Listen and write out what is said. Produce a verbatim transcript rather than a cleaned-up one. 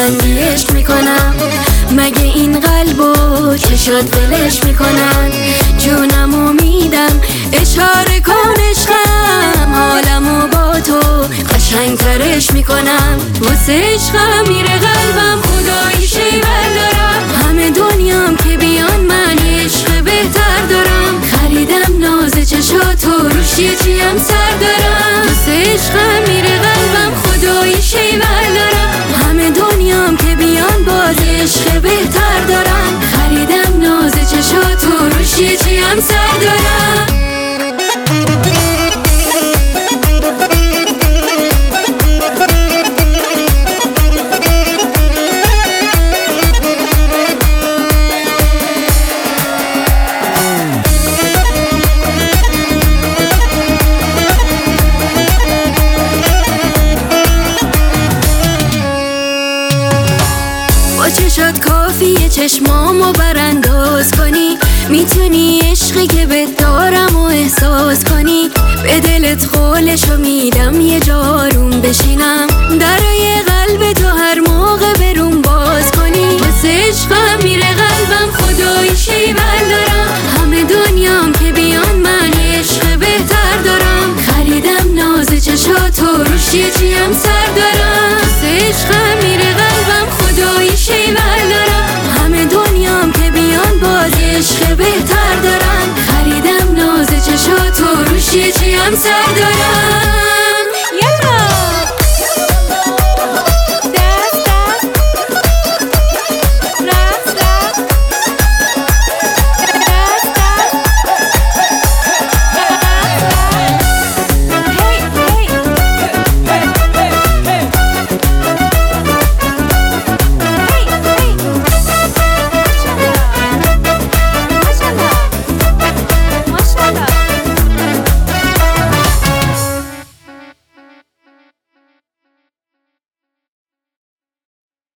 قشنگی عشق میکنم. مگه این قلبو چشات ولش میکنن؟ جونمو میدم اشاره کن عشقم، حالمو با تو قشنگترش میکنم. واسه عشقم میره قلبم خدایی شیول دارم. همه دنیام که بیان من عشق بهتر دارم. خریدم ناز چشاتو روش یه چیم سر دارم. واسه عشقم میره قلبم خدایی شیول دارم. همه دنیام که بیان باز عشق بهتر دارم. خریدم ناز چشاتو روش یه چیم سر دارم. چشات کافیه چشمامو برانداز کنی. میتونی عشقی که بهت دارم و احساس کنی. به دلت قولشو میدم یه جاروم بشینم. درای قلب تو هر موقع بروم باز کنی. واسه عشقم میره قلبم خدایی شیول دارم. همه دنیام که بیان من عشق بهتر دارم. خریدم ناز چشاتو روش یه چیم سر دارم. واسه عشقم میره قلبم خدایی شیول دارم. همه دنیام که بیان باز عشق بهتر دارم. خریدم ناز چشاتو روش یه چیم سر دارم.